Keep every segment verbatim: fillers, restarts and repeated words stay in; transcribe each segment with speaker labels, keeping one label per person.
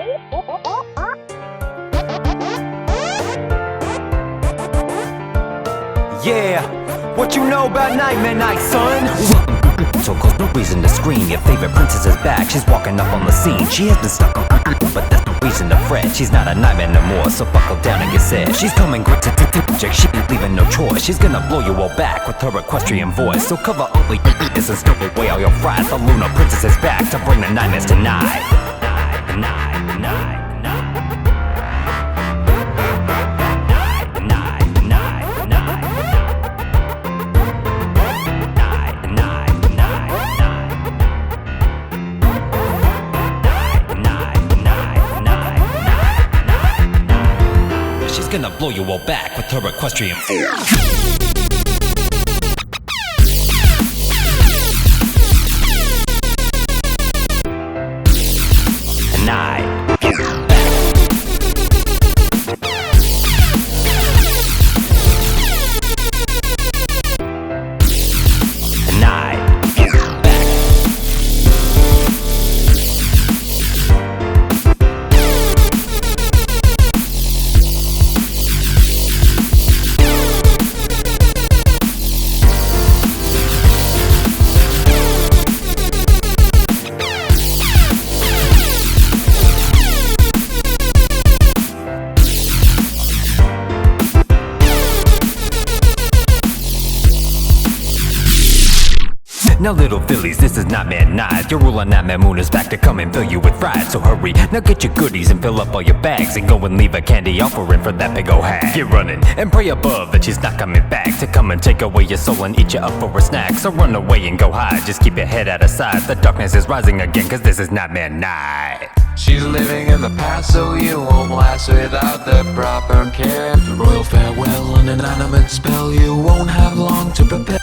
Speaker 1: Yeah, what you know about Nightmare Night, son? So close, no reason to scream. Your favorite princess is back, she's walking up on the scene. She has been stuck on, but that's no reason to fret. She's not a nightmare no more, so buckle down and get set. She's coming great to project, she ain't leaving no choice. She's gonna blow you all back with her equestrian voice. So cover all your ears and stow away all your fright. The Lunar Princess is back to bring the nightmares tonight. Night, night, night. Gonna blow you all back with her equestrian force. And I get back. And I get back. Now little fillies, this is Nightmare Night. Your ruler Nightmare Moon is back to come and fill you with fright. So hurry, now get your goodies and fill up all your bags, and go and leave a candy offering for that big ol' hag. Get running and pray above that she's not coming back to come and take away your soul and eat you up for a snack. So run away and go hide, just keep your head out of sight. The darkness is rising again, cause this is Nightmare Night.
Speaker 2: She's living in the past, so you won't last without the proper care. Royal farewell, an inanimate spell, you won't have long to prepare.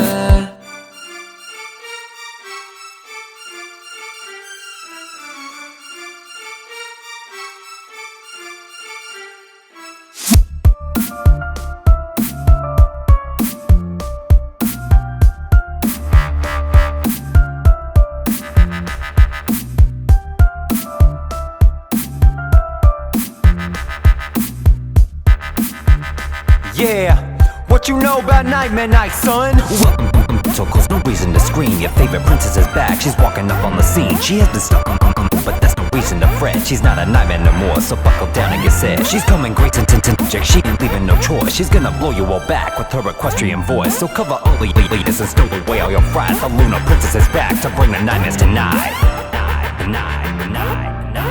Speaker 1: Yeah, what you know about Nightmare Night, son? So close, no reason to scream. Your favorite princess is back, she's walking up on the scene. She has been stuck, but that's no reason to fret. She's not a nightmare no more, so buckle down and get set. She's coming great to project, she ain't leaving no choice. She's gonna blow you all back with her equestrian voice. So cover all your ears and stow away all your fright. The Lunar Princess is back to bring the nightmares tonight. Night, night, night.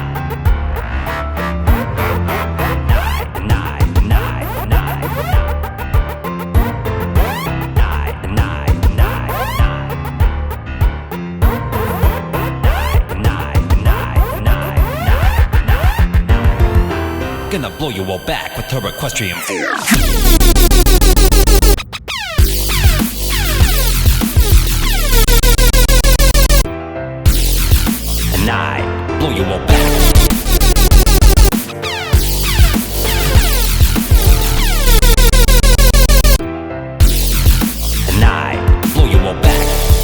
Speaker 1: Gonna blow you all back with her equestrian force. And I blow you all back. And I blow you all back.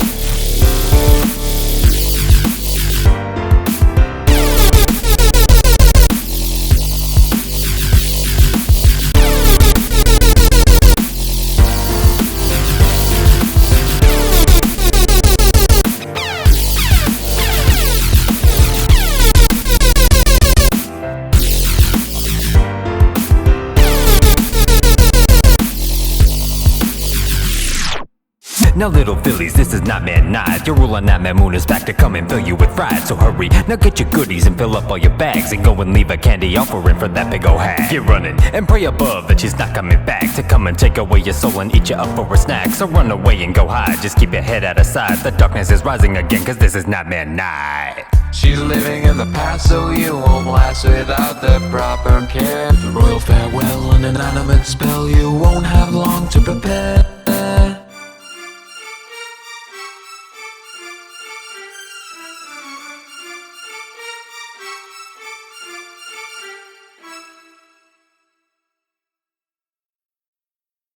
Speaker 1: Now little fillies, this is Nightmare Night. Your ruler Nightmare Moon is back to come and fill you with fright. So hurry, now get your goodies and fill up all your bags, and go and leave a candy offering for that big ol' hag. Get running and pray above that she's not coming back to come and take away your soul and eat you up for a snack. So run away and go hide, just keep your head out of sight. The darkness is rising again, cause this is Nightmare Night.
Speaker 2: She's living in the past, so you won't last without the proper care. Royal farewell, an inanimate spell, you